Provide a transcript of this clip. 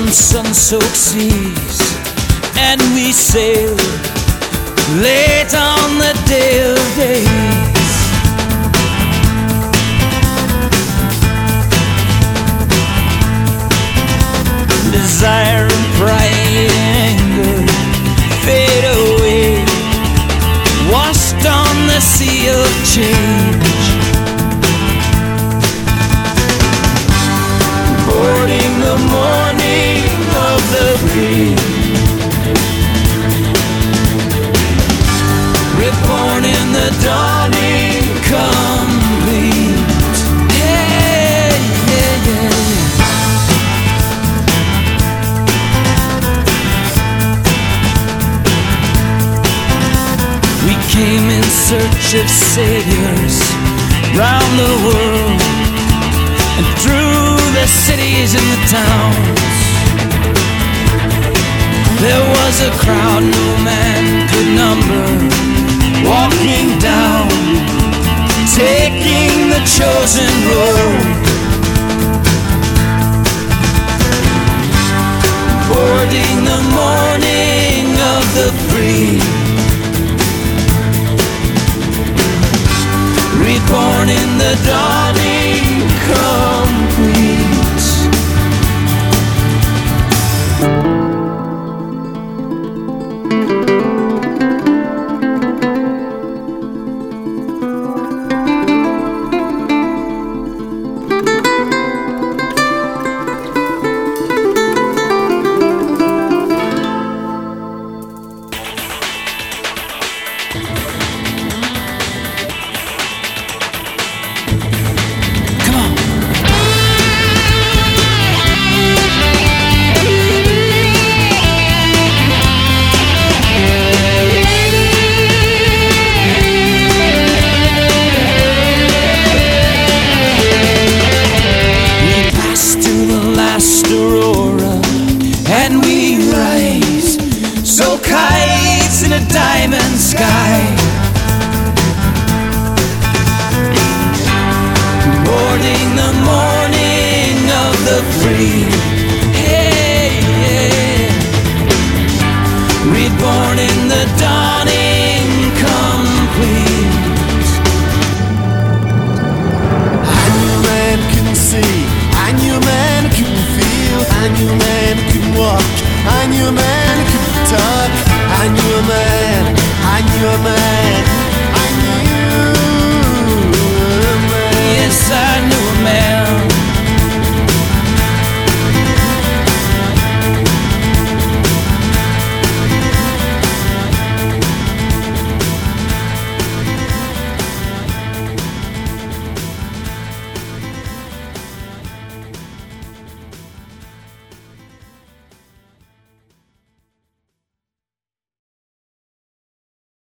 sun-soaked seas, and we sailed late on the day of days. Desire and pride and anger fade away, washed on the sea of change. Boarding the morning of the free, reborn in the dawning complete. Yeah, yeah, yeah. We came in search of saviors round the world, and through the cities and the towns. There was a crowd no man could number, walking down, taking the chosen road, boarding the morning of the free, reborn in the dawning complete. Diamond sky, boarding the morning of the free. Hey, yeah. Reborn in the dawning complete. And your man can see, and your man can feel, and your